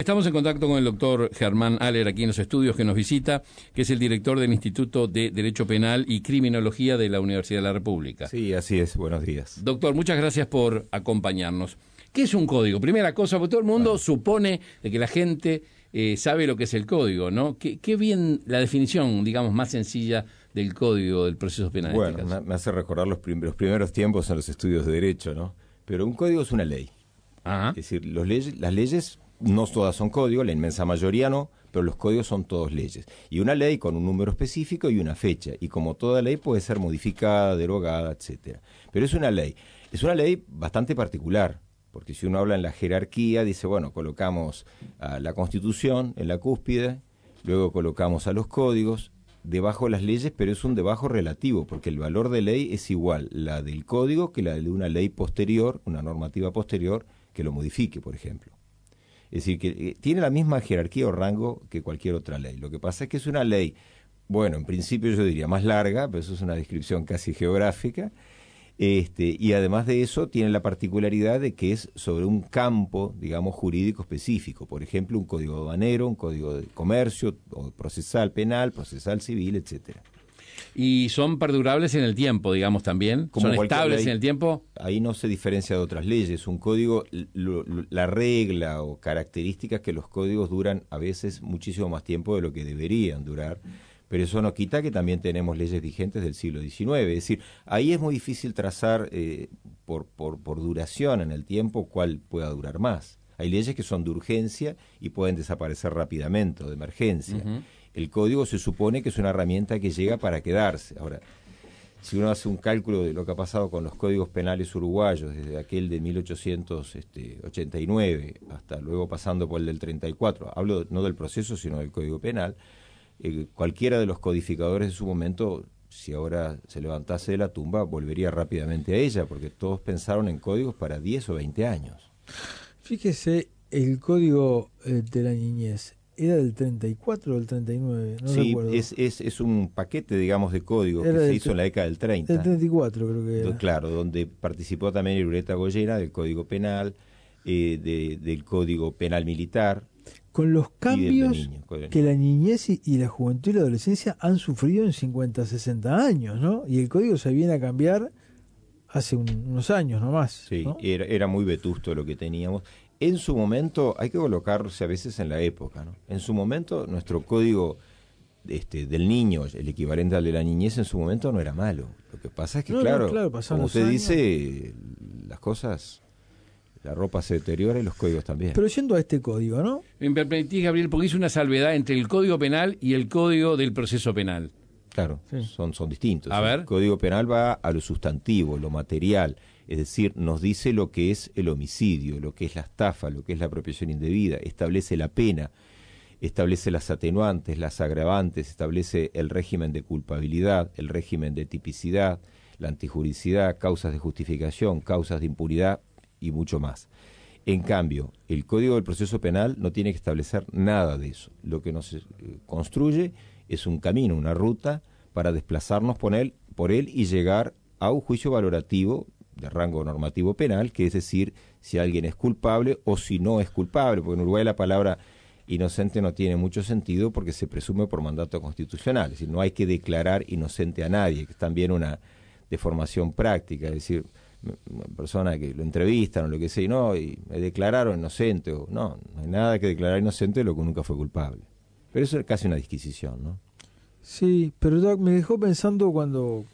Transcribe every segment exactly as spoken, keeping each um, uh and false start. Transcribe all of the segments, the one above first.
Estamos en contacto con el doctor Germán Haller aquí en los estudios que nos visita, que es el director del Instituto de Derecho Penal y Criminología de la Universidad de la República. Sí, así es. Buenos días. Doctor, muchas gracias por acompañarnos. ¿Qué es un código? Primera cosa, porque todo el mundo bueno. supone de que la gente eh, sabe lo que es el código, ¿no? ¿Qué, qué bien la definición, digamos, más sencilla del código del proceso penal? Bueno, en este caso. me hace recordar los, prim los primeros tiempos en los estudios de Derecho, ¿no? Pero un código es una ley. Ajá. Es decir, los leyes, las leyes no todas son códigos, la inmensa mayoría no, pero los códigos son todos leyes. Y una ley con un número específico y una fecha. Y como toda ley puede ser modificada, derogada, etcétera. Pero es una ley. Es una ley bastante particular, porque si uno habla en la jerarquía, dice, bueno, colocamos a la Constitución en la cúspide, luego colocamos a los códigos debajo de las leyes, pero es un debajo relativo, porque el valor de ley es igual la del código que la de una ley posterior, una normativa posterior que lo modifique, por ejemplo. Es decir, que tiene la misma jerarquía o rango que cualquier otra ley. Lo que pasa es que es una ley, bueno, en principio yo diría más larga, pero eso es una descripción casi geográfica, este, y además de eso tiene la particularidad de que es sobre un campo, digamos, jurídico específico. Por ejemplo, un código aduanero, un código de comercio, o procesal penal, procesal civil, etcétera. ¿Y son perdurables en el tiempo, digamos, también? Como ¿Son estables ley, en el tiempo? Ahí no se diferencia de otras leyes. Un código, lo, lo, la regla o características que los códigos duran a veces muchísimo más tiempo de lo que deberían durar, pero eso no quita que también tenemos leyes vigentes del siglo diecinueve. Es decir, ahí es muy difícil trazar eh, por, por, por duración en el tiempo cuál pueda durar más. Hay leyes que son de urgencia y pueden desaparecer rápidamente o de emergencia. Uh-huh. El código se supone que es una herramienta que llega para quedarse. Ahora, si uno hace un cálculo de lo que ha pasado con los códigos penales uruguayos, desde aquel de mil ochocientos ochenta y nueve hasta luego pasando por el del treinta y cuatro, hablo no del proceso sino del Código Penal, eh, cualquiera de los codificadores de su momento, si ahora se levantase de la tumba, volvería rápidamente a ella, porque todos pensaron en códigos para diez o veinte años. Fíjese, el código eh, de la niñez, ¿era del treinta y cuatro o del treinta y nueve? No sí, recuerdo. Es, es, es un paquete, digamos, de códigos que se hizo en la década del treinta. Del treinta y cuatro creo que era. Claro, donde participó también Irureta Goyena del Código Penal, eh, de, del Código Penal Militar. Con los cambios niño, con que la niñez y, y la juventud y la adolescencia han sufrido en cincuenta, sesenta años, ¿no? Y el código se viene a cambiar hace un, unos años nomás. Sí, ¿no? era, era muy vetusto lo que teníamos. En su momento, hay que colocarse a veces en la época, ¿no? En su momento, nuestro código este, del niño, el equivalente al de la niñez, en su momento no era malo. Lo que pasa es que, no, claro, no, claro como usted años. dice, las cosas, la ropa se deteriora y los códigos también. Pero yendo a este código, ¿no? Me permitís, Gabriel, porque hice una salvedad entre el Código Penal y el Código del Proceso Penal. Claro, sí. son, son distintos. A ver. El Código Penal va a lo sustantivo, lo material, es decir, nos dice lo que es el homicidio, lo que es la estafa, lo que es la apropiación indebida, establece la pena, establece las atenuantes, las agravantes, establece el régimen de culpabilidad, el régimen de tipicidad, la antijuricidad, causas de justificación, causas de impunidad y mucho más. En cambio, el Código del Proceso Penal no tiene que establecer nada de eso. Lo que nos eh, construye es un camino, una ruta para desplazarnos por él, por él y llegar a un juicio valorativo de rango normativo penal, que es decir, si alguien es culpable o si no es culpable, porque en Uruguay la palabra inocente no tiene mucho sentido porque se presume por mandato constitucional, es decir, no hay que declarar inocente a nadie, que es también una deformación práctica, es decir, una persona que lo entrevistan o lo que sea, y no, y me declararon inocente, o no, no hay nada que declarar inocente de lo que nunca fue culpable. Pero eso es casi una disquisición, ¿no? Sí, pero Doc, me dejó pensando cuando,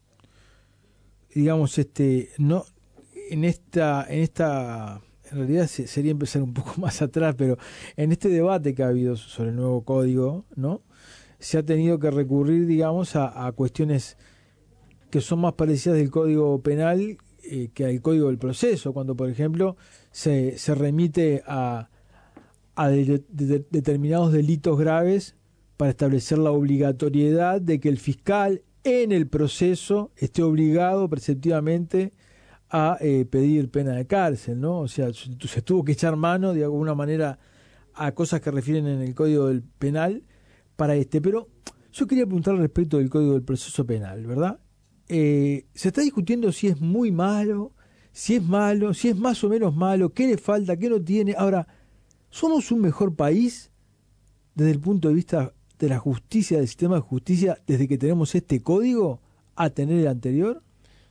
digamos, este, no, en esta, en esta, en realidad sería empezar un poco más atrás, pero en este debate que ha habido sobre el nuevo código, ¿no? Se ha tenido que recurrir, digamos, a, a cuestiones que son más parecidas del Código Penal eh, que al Código del Proceso, cuando, por ejemplo, se, se remite a a de, de, de determinados delitos graves para establecer la obligatoriedad de que el fiscal en el proceso esté obligado preceptivamente a eh, pedir pena de cárcel, ¿no? O sea, se, se tuvo que echar mano de alguna manera a cosas que refieren en el Código del Penal para este. Pero yo quería preguntar respecto del Código del Proceso Penal, ¿verdad? Eh, se está discutiendo si es muy malo, si es malo, si es más o menos malo, qué le falta, qué no tiene. Ahora, ¿somos un mejor país desde el punto de vista de la justicia, del sistema de justicia, desde que tenemos este código a tener el anterior?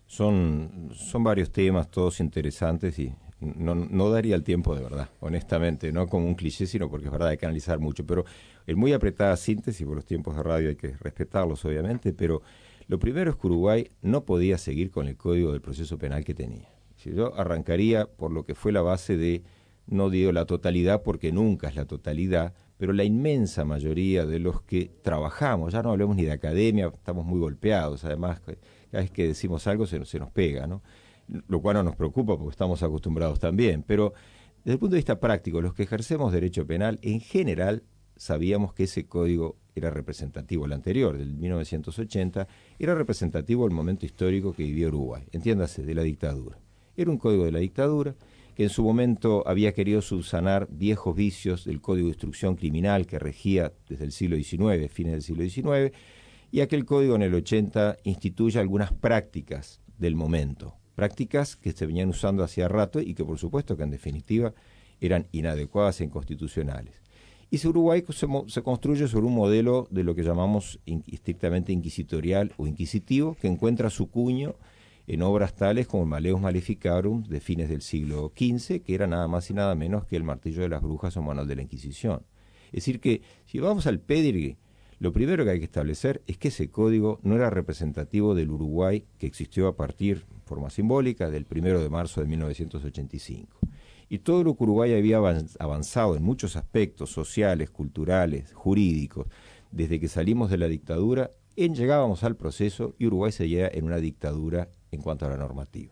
Son, son varios temas, todos interesantes, y no, no daría el tiempo de verdad, honestamente, no como un cliché, sino porque es verdad, hay que analizar mucho, pero en muy apretada síntesis, por los tiempos de radio hay que respetarlos obviamente, pero lo primero es que Uruguay no podía seguir con el código del proceso penal que tenía. Si yo arrancaría por lo que fue la base de, no digo la totalidad porque nunca es la totalidad, pero la inmensa mayoría de los que trabajamos, ya no hablemos ni de academia, estamos muy golpeados, además cada vez que decimos algo se, se nos pega, ¿no? Lo cual no nos preocupa porque estamos acostumbrados también, pero desde el punto de vista práctico, los que ejercemos derecho penal, en general sabíamos que ese código era representativo, el anterior, del mil novecientos ochenta, era representativo del momento histórico que vivía Uruguay, entiéndase, de la dictadura. Era un código de la dictadura que en su momento había querido subsanar viejos vicios del Código de Instrucción Criminal que regía desde el siglo diecinueve, fines del siglo diecinueve, y aquel código en el ochenta instituye algunas prácticas del momento, prácticas que se venían usando hacía rato y que por supuesto que en definitiva eran inadecuadas e inconstitucionales. Y Uruguay se, se construye sobre un modelo de lo que llamamos in, estrictamente inquisitorial o inquisitivo, que encuentra su cuño en obras tales como el Malleus Maleficarum de fines del siglo quince, que era nada más y nada menos que el Martillo de las Brujas o Manual de la Inquisición. Es decir que, si vamos al pédigree, lo primero que hay que establecer es que ese código no era representativo del Uruguay que existió a partir, de forma simbólica, del primero de marzo de mil novecientos ochenta y cinco. Y todo lo que Uruguay había avanzado en muchos aspectos sociales, culturales, jurídicos, desde que salimos de la dictadura, en llegábamos al proceso y Uruguay seguía en una dictadura en cuanto a la normativa.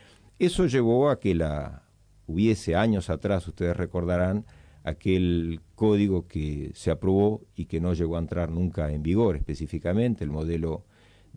Eso llevó a que la hubiese años atrás, ustedes recordarán, aquel código que se aprobó y que no llegó a entrar nunca en vigor, específicamente el modelo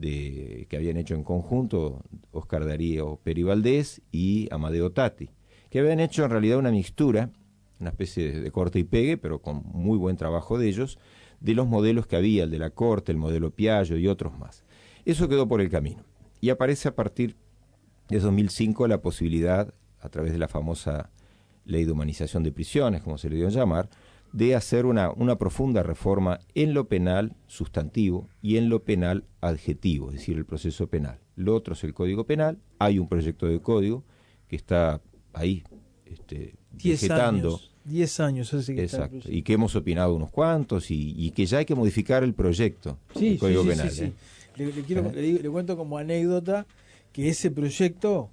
de, que habían hecho en conjunto Oscar Darío Peri Valdés y Amadeo Tati, que habían hecho en realidad una mixtura, una especie de, de corte y pegue, pero con muy buen trabajo de ellos, de los modelos que había, el de la Corte, el modelo Piaggio y otros más. Eso quedó por el camino. Y aparece a partir de dos mil cinco la posibilidad, a través de la famosa Ley de Humanización de Prisiones, como se le dio a llamar, de hacer una, una profunda reforma en lo penal sustantivo y en lo penal adjetivo, es decir, el proceso penal. Lo otro es el Código Penal, hay un proyecto de código que está ahí este, vegetando. Diez años hace que Exacto, está y que hemos opinado unos cuantos y, y que ya hay que modificar el proyecto sí, del Código sí, sí, Penal. Sí, sí. ¿eh? Le, le, quiero, ¿Eh? le, le cuento como anécdota que ese proyecto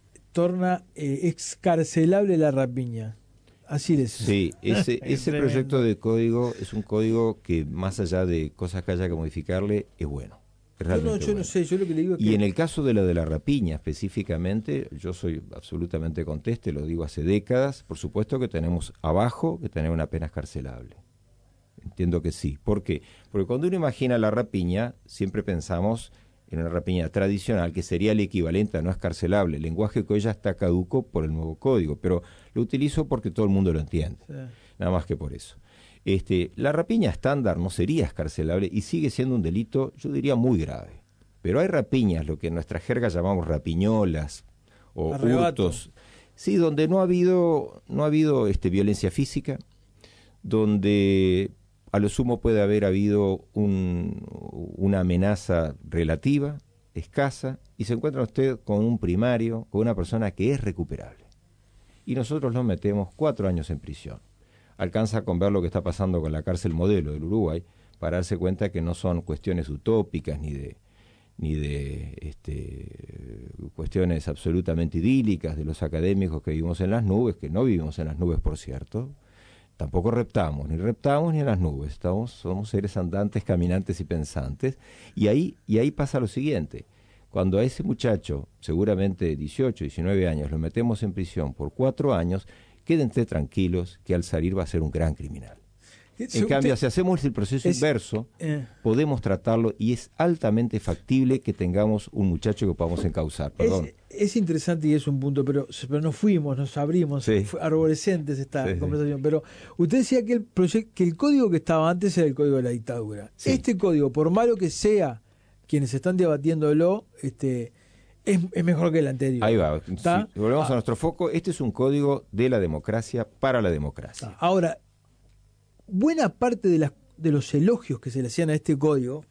torna eh, excarcelable la rapiña. Así es. Sí, ese, ese proyecto de código es un código que más allá de cosas que haya que modificarle, es bueno. Es yo no, yo bueno. no sé, yo lo que le digo es y que... en el caso de lo de la rapiña específicamente, yo soy absolutamente conteste, lo digo hace décadas, por supuesto que tenemos abajo que tener una pena escarcelable. Entiendo que sí. ¿Por qué? Porque cuando uno imagina la rapiña, siempre pensamos en una rapiña tradicional, que sería el equivalente a no escarcelable, el lenguaje que hoy ya está caduco por el nuevo código, pero lo utilizo porque todo el mundo lo entiende, sí. Nada más que por eso. Este, la rapiña estándar no sería escarcelable y sigue siendo un delito, yo diría, muy grave. Pero hay rapiñas, lo que en nuestra jerga llamamos rapiñolas o Arrebato. hurtos, sí, donde no ha habido, no ha habido este, violencia física, donde a lo sumo puede haber habido un, una amenaza relativa, escasa, y se encuentra usted con un primario, con una persona que es recuperable. Y nosotros lo metemos cuatro años en prisión. Alcanza con ver lo que está pasando con la cárcel modelo del Uruguay para darse cuenta que no son cuestiones utópicas ni de ni de este, cuestiones absolutamente idílicas de los académicos que vivimos en las nubes, que no vivimos en las nubes, por cierto. Tampoco reptamos, ni reptamos ni en las nubes. Estamos, somos seres andantes, caminantes y pensantes. Y ahí, y ahí pasa lo siguiente. Cuando a ese muchacho, seguramente dieciocho, diecinueve años, lo metemos en prisión por cuatro años, quédense tranquilos que al salir va a ser un gran criminal. En cambio, si hacemos el proceso es, inverso, eh, podemos tratarlo y es altamente factible que tengamos un muchacho que podamos encauzar. Perdón. Es, es interesante y es un punto, pero, pero nos fuimos, nos abrimos, sí. fue arborescentes esta sí, conversación. Sí. Pero usted decía que el, proyecto, que el código que estaba antes era el código de la dictadura. Sí. Este código, por malo que sea, quienes están debatiéndolo, este, es, es mejor que el anterior. Ahí va. Si volvemos ah. a nuestro foco, este es un código de la democracia para la democracia. Ahora, buena parte de, las, de los elogios que se le hacían a este código,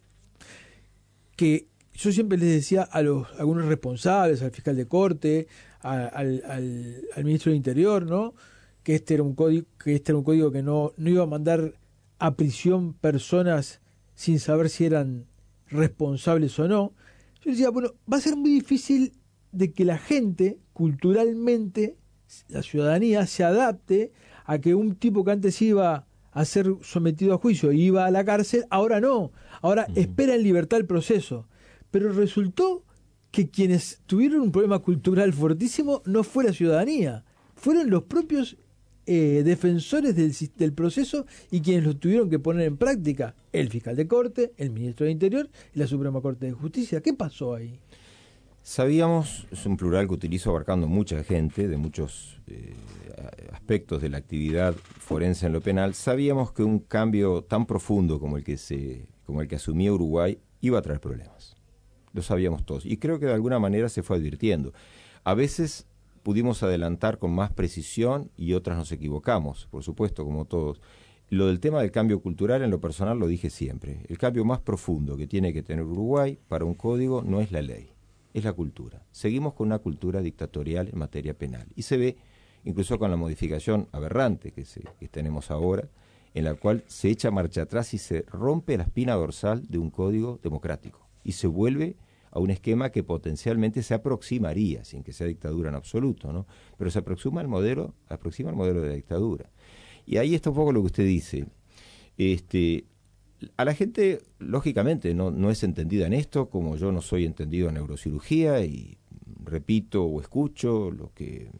que yo siempre les decía a los a algunos responsables, al fiscal de corte, a, al, al, al ministro del Interior, ¿no? que este era un código que este era un código que no, no iba a mandar a prisión personas sin saber si eran responsables o no. Yo decía, bueno, va a ser muy difícil de que la gente, culturalmente, la ciudadanía, se adapte a que un tipo que antes iba a ser sometido a juicio y iba a la cárcel, ahora no, ahora uh-huh. espera en libertad el proceso. Pero resultó que quienes tuvieron un problema cultural fortísimo no fue la ciudadanía, fueron los propios eh, defensores del, del proceso y quienes lo tuvieron que poner en práctica, el fiscal de corte, el ministro del Interior y la Suprema Corte de Justicia. ¿Qué pasó ahí? Sabíamos, es un plural que utilizo abarcando mucha gente, de muchos eh, aspectos de la actividad forense en lo penal, sabíamos que un cambio tan profundo como el que se, como el que asumía Uruguay iba a traer problemas. Lo sabíamos todos y creo que de alguna manera se fue advirtiendo. A veces pudimos adelantar con más precisión y otras nos equivocamos, por supuesto, como todos. Lo del tema del cambio cultural, en lo personal lo dije siempre. El cambio más profundo que tiene que tener Uruguay para un código no es la ley, es la cultura. Seguimos con una cultura dictatorial en materia penal y se ve incluso con la modificación aberrante que, se, que tenemos ahora, en la cual se echa marcha atrás y se rompe la espina dorsal de un código democrático y se vuelve a un esquema que potencialmente se aproximaría, sin que sea dictadura en absoluto, ¿no? Pero se aproxima al modelo, aproxima al modelo de la dictadura. Y ahí está un poco lo que usted dice. Este, a la gente, lógicamente, no, no es entendida en esto, como yo no soy entendido en neurocirugía y repito o escucho lo que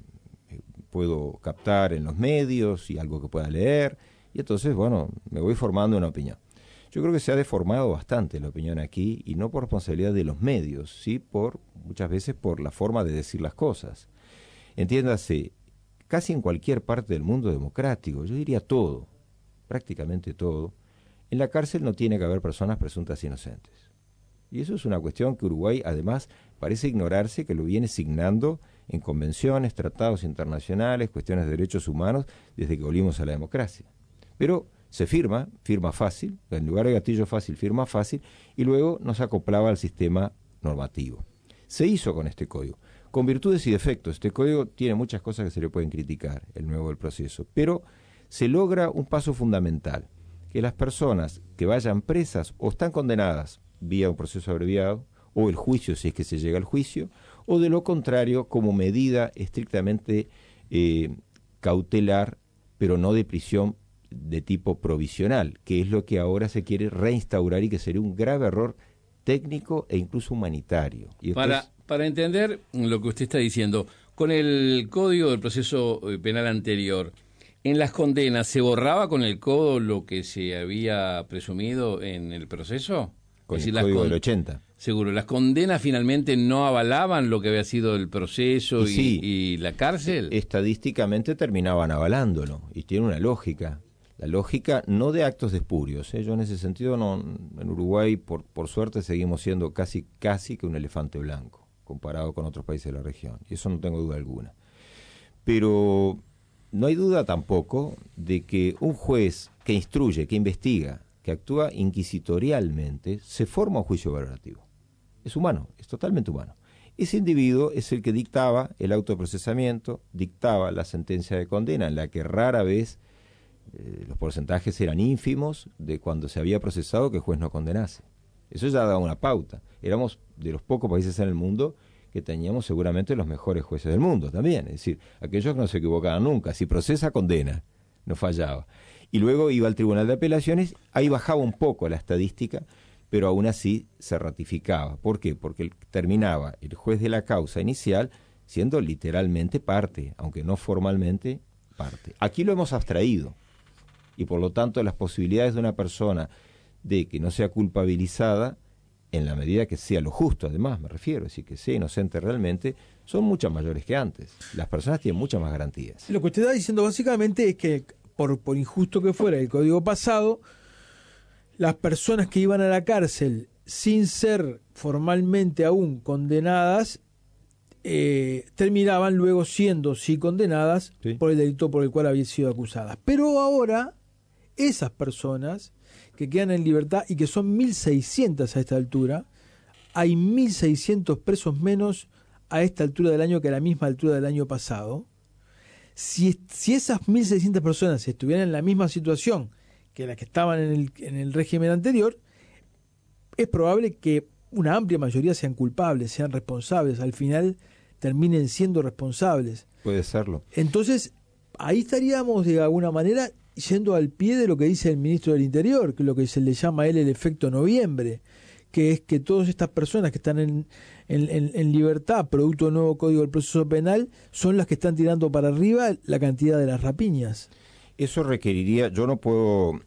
puedo captar en los medios y algo que pueda leer, y entonces, bueno, me voy formando una opinión. Yo creo que se ha deformado bastante la opinión aquí, y no por responsabilidad de los medios, sí por muchas veces por la forma de decir las cosas. Entiéndase, casi en cualquier parte del mundo democrático, yo diría todo, prácticamente todo, en la cárcel no tiene que haber personas presuntas inocentes. Y eso es una cuestión que Uruguay, además, parece ignorarse, que lo viene signando en convenciones, tratados internacionales, cuestiones de derechos humanos, desde que volvimos a la democracia. Pero se firma, firma fácil, en lugar de gatillo fácil, firma fácil, y luego nos acoplaba al sistema normativo. Se hizo con este código, con virtudes y defectos. Este código tiene muchas cosas que se le pueden criticar, el nuevo del proceso, pero se logra un paso fundamental, que las personas que vayan presas o están condenadas vía un proceso abreviado, o el juicio si es que se llega al juicio, o de lo contrario como medida estrictamente eh, cautelar, pero no de prisión de tipo provisional, que es lo que ahora se quiere reinstaurar y que sería un grave error técnico e incluso humanitario. Y para, es... para entender lo que usted está diciendo, con el Código del Proceso Penal anterior, ¿en las condenas se borraba con el codo lo que se había presumido en el proceso? Con es el decir, Código con... del ochenta. Seguro, ¿las condenas finalmente no avalaban lo que había sido el proceso y, y, sí, y la cárcel? Estadísticamente terminaban avalándolo, y tiene una lógica. La lógica no de actos de espurios, ¿eh? Yo en ese sentido, no, en Uruguay, por, por suerte, seguimos siendo casi, casi que un elefante blanco, comparado con otros países de la región, y eso no tengo duda alguna. Pero no hay duda tampoco de que un juez que instruye, que investiga, que actúa inquisitorialmente, se forma un juicio valorativo. Es humano, es totalmente humano. Ese individuo es el que dictaba el auto de procesamiento, dictaba la sentencia de condena, en la que rara vez eh, los porcentajes eran ínfimos de cuando se había procesado que el juez no condenase. Eso ya daba una pauta. Éramos de los pocos países en el mundo que teníamos seguramente los mejores jueces del mundo también. Es decir, aquellos que no se equivocaban nunca. Si procesa, condena. No fallaba. Y luego iba al Tribunal de Apelaciones, ahí bajaba un poco la estadística, pero aún así se ratificaba. ¿Por qué? Porque terminaba el juez de la causa inicial siendo literalmente parte, aunque no formalmente parte. Aquí lo hemos abstraído, y por lo tanto las posibilidades de una persona de que no sea culpabilizada, en la medida que sea lo justo, además me refiero, es decir, que sea inocente realmente, son muchas mayores que antes. Las personas tienen muchas más garantías. Lo que usted está diciendo básicamente es que, por, por injusto que fuera el código pasado, las personas que iban a la cárcel sin ser formalmente aún condenadas eh, terminaban luego siendo sí condenadas sí. por el delito por el cual habían sido acusadas. Pero ahora, esas personas que quedan en libertad y que son mil seiscientas a esta altura, hay mil seiscientos presos menos a esta altura del año que a la misma altura del año pasado. Si, si esas mil seiscientas personas estuvieran en la misma situación que las que estaban en el, en el régimen anterior, es probable que una amplia mayoría sean culpables, sean responsables, al final terminen siendo responsables. Puede serlo. Entonces, ahí estaríamos de alguna manera yendo al pie de lo que dice el ministro del Interior, que es lo que se le llama a él el efecto noviembre, que es que todas estas personas que están en, en, en, en libertad, producto del nuevo Código del Proceso Penal, son las que están tirando para arriba la cantidad de las rapiñas. Eso requeriría, yo no puedo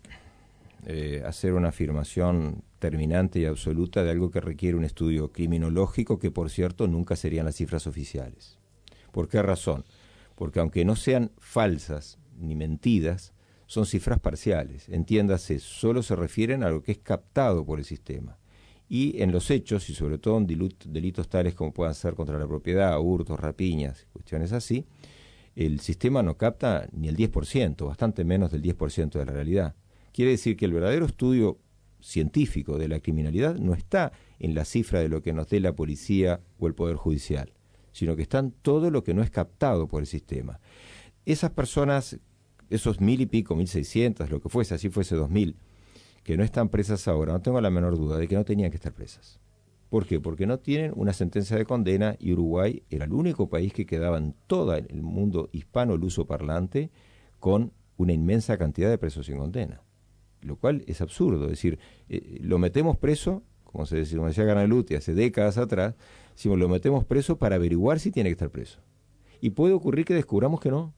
eh, hacer una afirmación terminante y absoluta de algo que requiere un estudio criminológico, que por cierto nunca serían las cifras oficiales. ¿Por qué razón? Porque aunque no sean falsas ni mentidas, son cifras parciales. Entiéndase, solo se refieren a lo que es captado por el sistema. Y en los hechos, y sobre todo en delitos tales como puedan ser contra la propiedad, hurtos, rapiñas, cuestiones así, el sistema no capta ni el diez por ciento, bastante menos del diez por ciento de la realidad. Quiere decir que el verdadero estudio científico de la criminalidad no está en la cifra de lo que nos dé la policía o el Poder Judicial, sino que está en todo lo que no es captado por el sistema. Esas personas, esos mil y pico, mil seiscientas, lo que fuese, así fuese dos mil, que no están presas ahora, no tengo la menor duda de que no tenían que estar presas. ¿Por qué? Porque no tienen una sentencia de condena y Uruguay era el único país que quedaba en todo el mundo hispano lusoparlante con una inmensa cantidad de presos sin condena. Lo cual es absurdo, es decir, eh, lo metemos preso, como se decía, como decía Garnaluti hace décadas atrás, decimos, lo metemos preso para averiguar si tiene que estar preso. Y puede ocurrir que descubramos que no,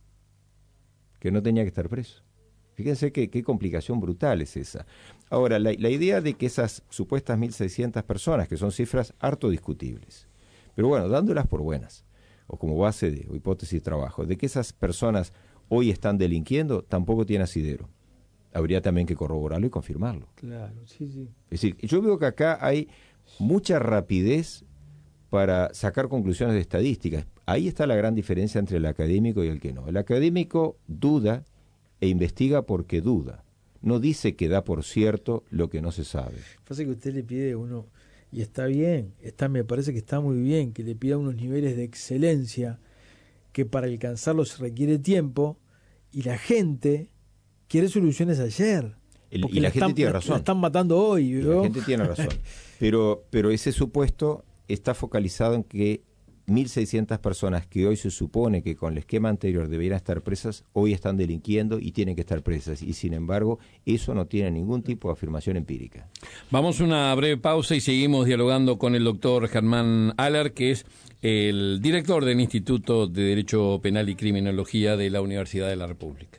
que no tenía que estar preso. Fíjense qué, qué complicación brutal es esa. Ahora, la, la idea de que esas supuestas mil seiscientas personas, que son cifras harto discutibles, pero bueno, dándolas por buenas, o como base de o hipótesis de trabajo, de que esas personas hoy están delinquiendo, tampoco tiene asidero. Habría también que corroborarlo y confirmarlo. Claro, sí, sí. Es decir, yo veo que acá hay mucha rapidez para sacar conclusiones de estadísticas. Ahí está la gran diferencia entre el académico y el que no. El académico duda e investiga porque duda. No dice que da por cierto lo que no se sabe. Pasa que usted le pide a uno, y está bien, está, me parece que está muy bien, que le pida unos niveles de excelencia, que para alcanzarlos se requiere tiempo, y la gente quiere soluciones ayer. El, y la, la gente están, tiene la, razón. La están matando hoy. ¿no? La gente tiene razón. Pero, pero ese supuesto está focalizado en que mil seiscientas personas que hoy se supone que con el esquema anterior debieran estar presas, hoy están delinquiendo y tienen que estar presas. Y sin embargo, eso no tiene ningún tipo de afirmación empírica. Vamos a una breve pausa y seguimos dialogando con el doctor Germán Aller, que es el director del Instituto de Derecho Penal y Criminología de la Universidad de la República.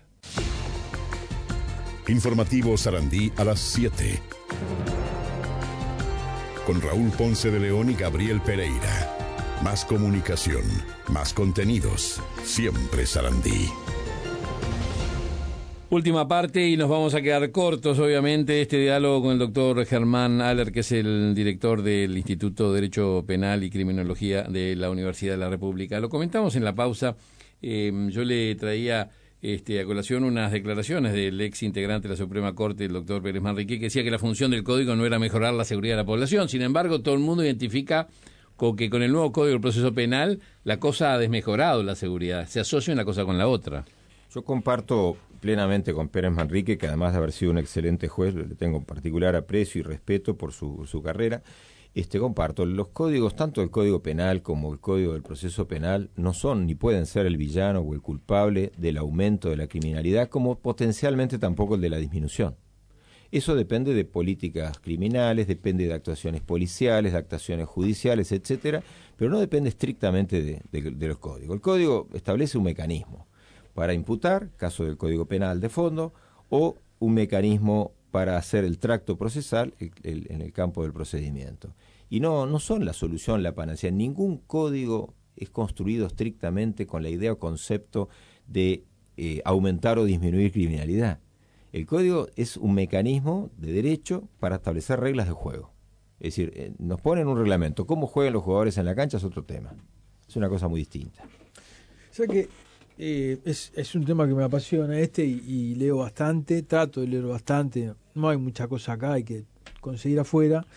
Informativo Sarandí a las siete. Con Raúl Ponce de León y Gabriel Pereira. Más comunicación, más contenidos. Siempre Sarandí. Última parte y nos vamos a quedar cortos, obviamente, este diálogo con el doctor Germán Aller, que es el director del Instituto de Derecho Penal y Criminología de la Universidad de la República. Lo comentamos en la pausa. Eh, yo le traía Este, a colación unas declaraciones del ex integrante de la Suprema Corte, el doctor Pérez Manrique, que decía que la función del código no era mejorar la seguridad de la población. Sin embargo, todo el mundo identifica con que con el nuevo Código del Proceso Penal la cosa ha desmejorado la seguridad. Se asocia una cosa con la otra. Yo comparto plenamente con Pérez Manrique, que además de haber sido un excelente juez, le tengo en particular aprecio y respeto por su, su carrera. Este, comparto, los códigos, tanto el Código Penal como el Código del Proceso Penal, no son ni pueden ser el villano o el culpable del aumento de la criminalidad, como potencialmente tampoco el de la disminución. Eso depende de políticas criminales, depende de actuaciones policiales, de actuaciones judiciales, etcétera, pero no depende estrictamente de, de, de los códigos. El Código establece un mecanismo para imputar, caso del Código Penal de fondo, o un mecanismo para hacer el tracto procesal el, el, en el campo del procedimiento. Y no, no son la solución, la panacea. Ningún código es construido estrictamente con la idea o concepto de eh, aumentar o disminuir criminalidad. El código es un mecanismo de derecho para establecer reglas de juego. Es decir, eh, nos ponen un reglamento. Cómo juegan los jugadores en la cancha es otro tema. Es una cosa muy distinta. O sea que eh, es, es un tema que me apasiona este y, y leo bastante, trato de leer bastante. No hay mucha cosa acá, hay que conseguir afuera.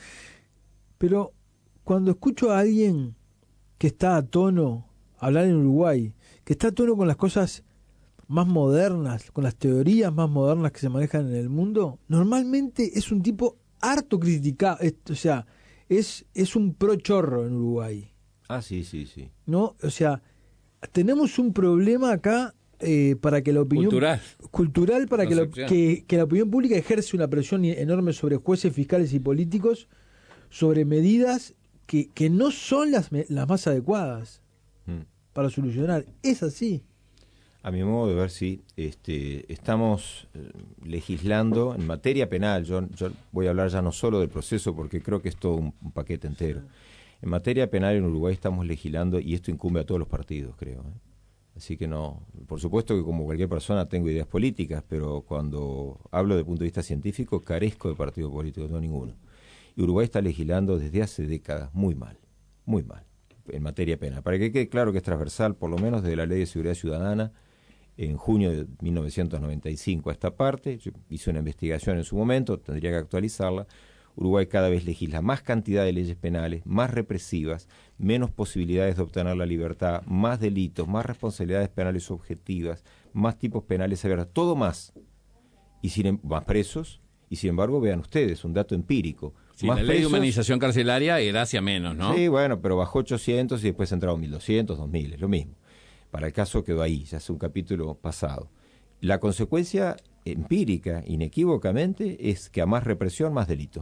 Pero cuando escucho a alguien que está a tono, hablar en Uruguay, que está a tono con las cosas más modernas, con las teorías más modernas que se manejan en el mundo, normalmente es un tipo harto criticado, es, o sea, es, es un pro chorro en Uruguay. Ah, sí, sí, sí. ¿No? O sea, tenemos un problema acá eh, para que la opinión cultural, cultural para que, lo, que, que la opinión pública ejerce una presión enorme sobre jueces, fiscales y políticos sobre medidas que, que no son las, las más adecuadas mm. para solucionar. Es así. A mi modo de ver, sí, este, estamos eh, legislando en materia penal. Yo, yo voy a hablar ya no solo del proceso, porque creo que es todo un, un paquete entero. En materia penal en Uruguay estamos legislando, y esto incumbe a todos los partidos, creo. ¿eh? Así que no, por supuesto que como cualquier persona tengo ideas políticas, pero cuando hablo desde el punto de vista científico carezco de partido político, no ninguno. Y Uruguay está legislando desde hace décadas muy mal, muy mal, en materia penal. Para que quede claro que es transversal, por lo menos desde la Ley de Seguridad Ciudadana, en junio de mil novecientos noventa y cinco a esta parte, yo hice una investigación en su momento, tendría que actualizarla. Uruguay cada vez legisla más cantidad de leyes penales, más represivas, menos posibilidades de obtener la libertad, más delitos, más responsabilidades penales objetivas, más tipos penales severos, todo más. Y sin, más presos, y sin embargo, vean ustedes, un dato empírico. Sí, más la ley presos, de humanización carcelaria era hacia menos, ¿no? Sí, bueno, pero bajó ochocientos y después entraron mil doscientos, dos mil, es lo mismo. Para el caso quedó ahí, ya es un capítulo pasado. La consecuencia empírica, inequívocamente, es que a más represión, más delito.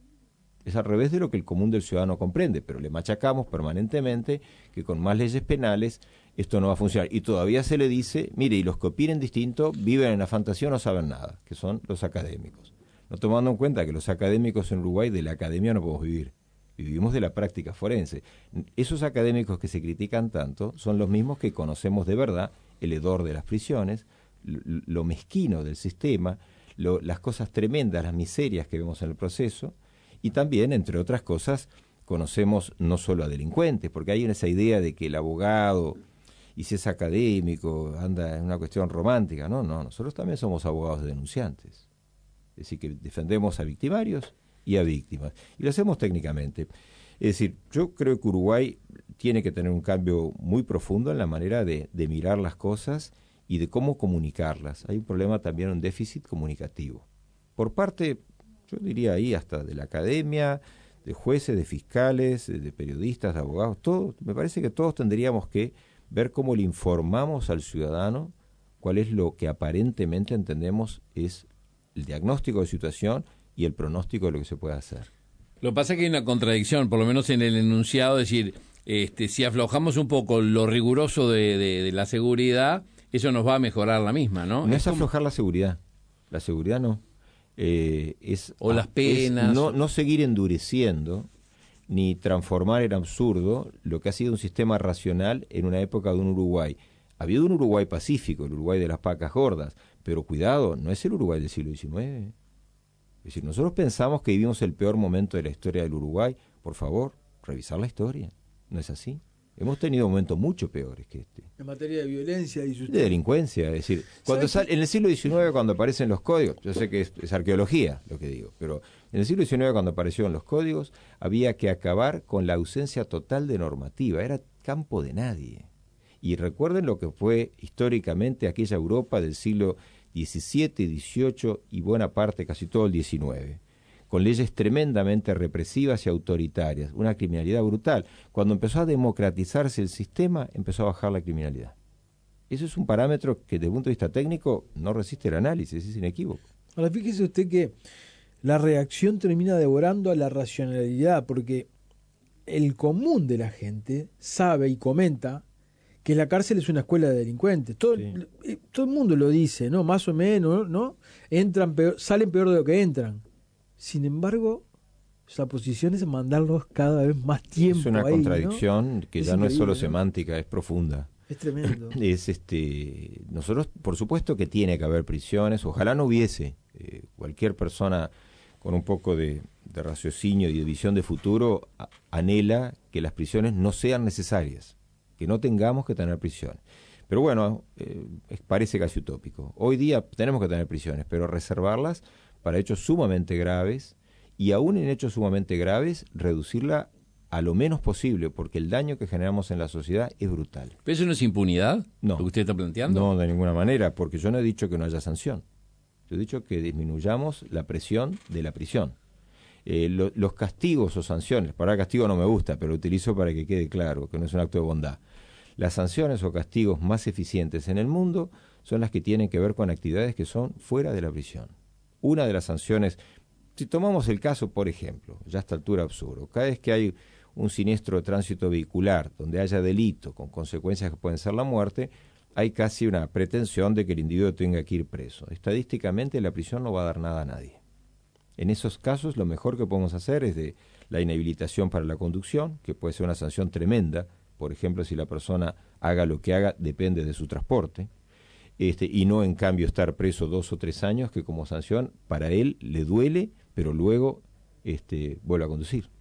Es al revés de lo que el común del ciudadano comprende, pero le machacamos permanentemente que con más leyes penales esto no va a funcionar. Y todavía se le dice, mire, y los que opinen distinto viven en la fantasía o no saben nada, que son los académicos. No tomando en cuenta que los académicos en Uruguay de la academia no podemos vivir. Vivimos de la práctica forense. Esos académicos que se critican tanto son los mismos que conocemos de verdad el hedor de las prisiones, lo, lo mezquino del sistema, lo, las cosas tremendas, las miserias que vemos en el proceso, y también, entre otras cosas, conocemos no solo a delincuentes, porque hay esa idea de que el abogado, y si es académico, anda en una cuestión romántica. No, no, nosotros también somos abogados de denunciantes. Es decir, que defendemos a victimarios y a víctimas. Y lo hacemos técnicamente. Es decir, yo creo que Uruguay tiene que tener un cambio muy profundo en la manera de, de mirar las cosas y de cómo comunicarlas. Hay un problema también, un déficit comunicativo. Por parte, yo diría ahí, hasta de la academia, de jueces, de fiscales, de periodistas, de abogados, todo, me parece que todos tendríamos que ver cómo le informamos al ciudadano cuál es lo que aparentemente entendemos es el diagnóstico de situación y el pronóstico de lo que se puede hacer. Lo que pasa es que hay una contradicción, por lo menos en el enunciado, es decir, este, si aflojamos un poco lo riguroso de, de, de la seguridad, eso nos va a mejorar la misma, ¿no? No es, es como... aflojar la seguridad, la seguridad no. Eh, es, o las penas. Es no, no seguir endureciendo, ni transformar en absurdo lo que ha sido un sistema racional en una época de un Uruguay. Ha habido un Uruguay pacífico, el Uruguay de las pacas gordas, pero cuidado, no es el Uruguay del siglo diecinueve. Es decir, nosotros pensamos que vivimos el peor momento de la historia del Uruguay. Por favor, revisar la historia. No es así. Hemos tenido momentos mucho peores que este. En materia de violencia y de delincuencia, es decir, cuando sale, en el siglo diecinueve cuando aparecen los códigos, yo sé que es, es arqueología lo que digo, pero en el siglo diecinueve cuando aparecieron los códigos había que acabar con la ausencia total de normativa, era campo de nadie. Y recuerden lo que fue históricamente aquella Europa del siglo diecisiete, dieciocho y buena parte, casi todo el diecinueve, con leyes tremendamente represivas y autoritarias, una criminalidad brutal. Cuando empezó a democratizarse el sistema, empezó a bajar la criminalidad. Eso es un parámetro que desde el punto de vista técnico no resiste el análisis, es inequívoco. Ahora fíjese usted que la reacción termina devorando a la racionalidad, porque el común de la gente sabe y comenta que la cárcel es una escuela de delincuentes. Todo, sí. todo el mundo lo dice, ¿no? Más o menos, ¿no? Entran peor, salen peor de lo que entran. Sin embargo, la posición es mandarlos cada vez más tiempo. Es una ahí, contradicción, ¿no? Que es ya no es solo ¿no? semántica, es profunda. Es tremendo. Es este, nosotros, por supuesto que tiene que haber prisiones, ojalá no hubiese. Eh, cualquier persona con un poco de, de raciocinio y de visión de futuro a, anhela que las prisiones no sean necesarias. que no tengamos que tener prisiones. Pero bueno, eh, parece casi utópico. Hoy día tenemos que tener prisiones, pero reservarlas para hechos sumamente graves y aún en hechos sumamente graves, reducirla a lo menos posible, porque el daño que generamos en la sociedad es brutal. ¿Pero eso no es impunidad? No. ¿Lo que usted está planteando? No, de ninguna manera, porque yo no he dicho que no haya sanción. Yo he dicho que disminuyamos la presión de la prisión. Eh, lo, los castigos o sanciones, para castigo no me gusta, pero lo utilizo para que quede claro, que no es un acto de bondad. Las sanciones o castigos más eficientes en el mundo son las que tienen que ver con actividades que son fuera de la prisión. Una de las sanciones, si tomamos el caso, por ejemplo, ya a esta altura absurdo, cada vez que hay un siniestro de tránsito vehicular donde haya delito con consecuencias que pueden ser la muerte, hay casi una pretensión de que el individuo tenga que ir preso. Estadísticamente la prisión no va a dar nada a nadie. En esos casos lo mejor que podemos hacer es de la inhabilitación para la conducción, que puede ser una sanción tremenda. Por ejemplo, si la persona haga lo que haga, depende de su transporte, este, y no en cambio estar preso dos o tres años, que como sanción para él le duele, pero luego este, vuelve a conducir.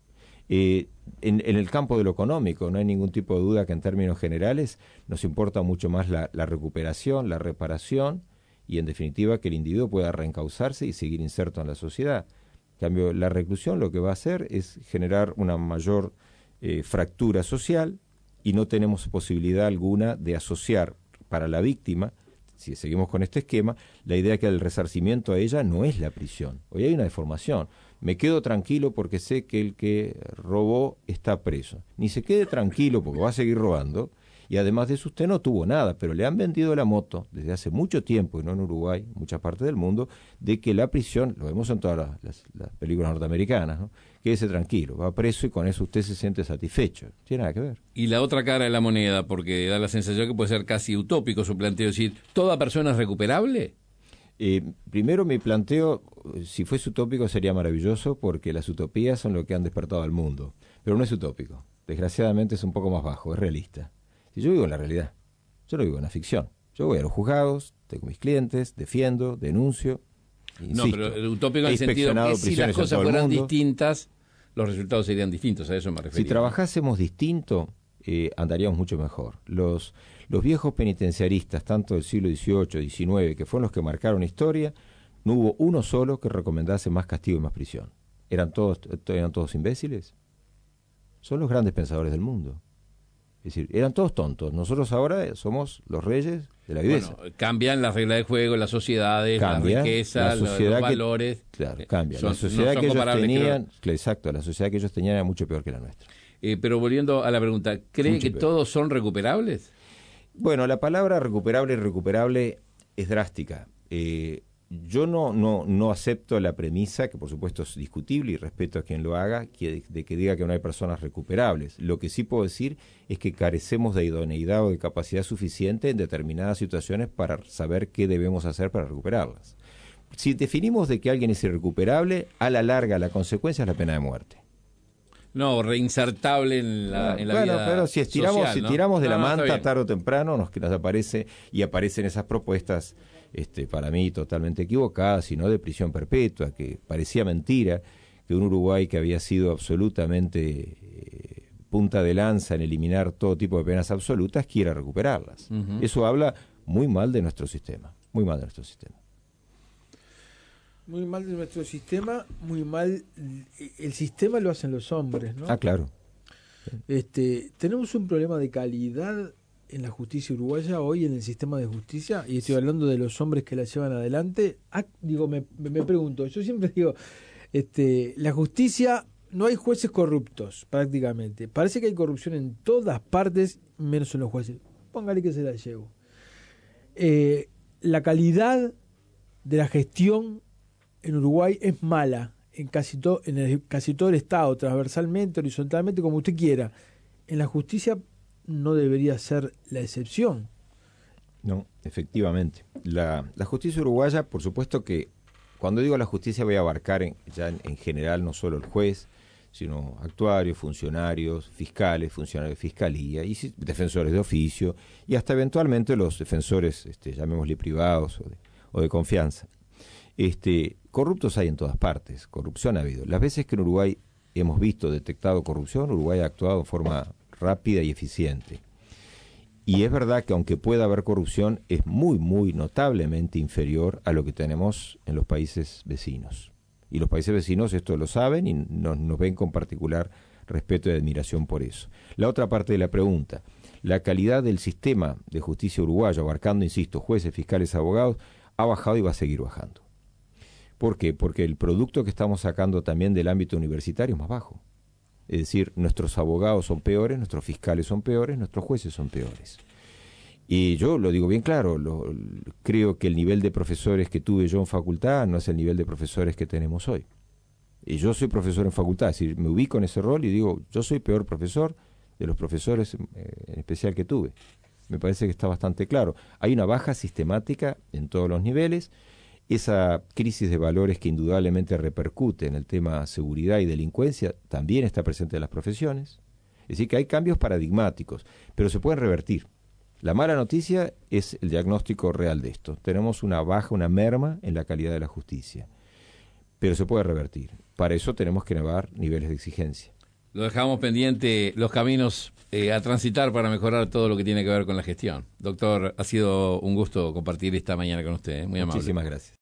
Eh, en, en el campo de lo económico, no hay ningún tipo de duda que en términos generales nos importa mucho más la, la recuperación, la reparación, y en definitiva que el individuo pueda reencauzarse y seguir inserto en la sociedad. En cambio, la reclusión lo que va a hacer es generar una mayor Eh, fractura social y no tenemos posibilidad alguna de asociar para la víctima, si seguimos con este esquema, la idea que el resarcimiento a ella no es la prisión. Hoy hay una deformación. Me quedo tranquilo porque sé que el que robó está preso. Ni se quede tranquilo porque va a seguir robando, y además de eso usted no tuvo nada, pero le han vendido la moto desde hace mucho tiempo, y no en Uruguay, en muchas partes del mundo, de que la prisión, lo vemos en todas las, las, las películas norteamericanas, ¿no? Quédese tranquilo, va preso y con eso usted se siente satisfecho. No tiene nada que ver. Y la otra cara de la moneda, porque da la sensación que puede ser casi utópico su planteo, es decir, ¿toda persona es recuperable? Eh, primero mi planteo, si fuese utópico sería maravilloso, porque las utopías son lo que han despertado al mundo, pero no es utópico. Desgraciadamente es un poco más bajo, es realista. Si yo vivo en la realidad, yo no vivo en la ficción. Yo voy a los juzgados, tengo mis clientes, defiendo, denuncio. Insisto, no, pero el utópico en el sentido que si las cosas fueran distintas, los resultados serían distintos, a eso me refería. Si trabajásemos distinto, eh, andaríamos mucho mejor. Los, los viejos penitenciaristas, tanto del siglo dieciocho, diecinueve, que fueron los que marcaron historia, no hubo uno solo que recomendase más castigo y más prisión. ¿Eran todos, eran todos imbéciles? Son los grandes pensadores del mundo. Es decir, eran todos tontos. Nosotros ahora somos los reyes de la viveza. Bueno, cambian las reglas de juego, las sociedades, Cambia, la riqueza, la sociedad los que, valores. Claro, cambia. Son, la sociedad no que ellos tenían, creo. exacto, la sociedad que ellos tenían era mucho peor que la nuestra. Eh, pero volviendo a la pregunta, ¿cree Mucho que peor. todos son recuperables? Bueno, la palabra recuperable y recuperable es drástica. Eh, yo no, no, no acepto la premisa, que por supuesto es discutible y respeto a quien lo haga, que, de que diga que no hay personas recuperables. Lo que sí puedo decir es que carecemos de idoneidad o de capacidad suficiente en determinadas situaciones para saber qué debemos hacer para recuperarlas. Si definimos de que alguien es irrecuperable, a la larga la consecuencia es la pena de muerte. No, reinsertable en la, en la bueno, vida pero si estiramos, social, si ¿no? tiramos de No, la no, está manta bien. tarde o temprano nos, nos aparece y aparecen esas propuestas este, para mí totalmente equivocadas, sino de prisión perpetua, que parecía mentira que un Uruguay que había sido absolutamente eh, punta de lanza en eliminar todo tipo de penas absolutas quiera recuperarlas. Uh-huh. Eso habla muy mal de nuestro sistema, muy mal de nuestro sistema. Muy mal de nuestro sistema, muy mal. El sistema lo hacen los hombres, ¿no? Ah, claro. Este, tenemos un problema de calidad en la justicia uruguaya hoy, en el sistema de justicia, y estoy hablando de los hombres que la llevan adelante. Ah, digo, me, me pregunto, yo siempre digo, este, la justicia, no hay jueces corruptos, prácticamente. Parece que hay corrupción en todas partes, menos en los jueces. Póngale que se la llevo. Eh, la calidad de la gestión en Uruguay es mala en casi todo en el, casi todo el Estado, transversalmente, horizontalmente, como usted quiera. En la justicia no debería ser la excepción. No, efectivamente. La, la justicia uruguaya, por supuesto que cuando digo la justicia voy a abarcar en, ya en, en general no solo el juez, sino actuarios, funcionarios, fiscales, funcionarios de fiscalía, y defensores de oficio, y hasta eventualmente los defensores, este, llamémosle privados o de, o de confianza. Este, corruptos hay en todas partes, corrupción ha habido. Las veces que en Uruguay hemos visto, detectado corrupción, Uruguay ha actuado de forma rápida y eficiente. Y es verdad que aunque pueda haber corrupción, es muy, muy notablemente inferior a lo que tenemos en los países vecinos. Y los países vecinos esto lo saben y nos, nos ven con particular respeto y admiración por eso. La otra parte de la pregunta, la calidad del sistema de justicia uruguayo, abarcando, insisto, jueces, fiscales, abogados, ha bajado y va a seguir bajando. ¿Por qué? Porque el producto que estamos sacando también del ámbito universitario es más bajo. Es decir, nuestros abogados son peores, nuestros fiscales son peores, nuestros jueces son peores. Y yo lo digo bien claro, lo, creo que el nivel de profesores que tuve yo en facultad no es el nivel de profesores que tenemos hoy. Y yo soy profesor en facultad, es decir, me ubico en ese rol y digo, yo soy peor profesor de los profesores eh, en especial que tuve. Me parece que está bastante claro. Hay una baja sistemática en todos los niveles. Esa crisis de valores que indudablemente repercute en el tema seguridad y delincuencia también está presente en las profesiones. Es decir, que hay cambios paradigmáticos, pero se pueden revertir. La mala noticia es el diagnóstico real de esto. Tenemos una baja, una merma en la calidad de la justicia, pero se puede revertir. Para eso tenemos que elevar niveles de exigencia. Lo dejamos pendiente, los caminos eh, a transitar para mejorar todo lo que tiene que ver con la gestión. Doctor, ha sido un gusto compartir esta mañana con usted, ¿eh? Muy amable. Muchísimas gracias.